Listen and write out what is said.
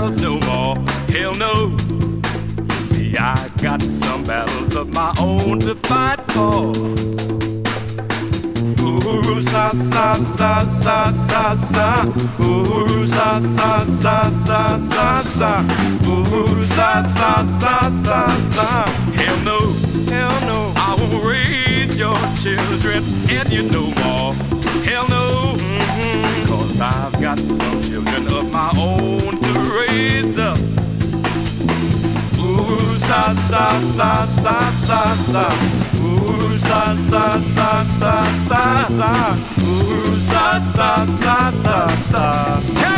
battles no more. Hell no. See, I got some battles of my own to fight for. Ooh, sa sa sa sa sa sa. Ooh, sa sa sa sa sa sa. Ooh, sa sa sa sa sa. Hell no, hell no. I won't raise your children, and you know more. Hell no, cause I've got some children of my own to raise up. Ooh, sa sa sa sa sa sa. Ooh, sa sa sa sa sa sa. Ooh, sa sa sa sa sa.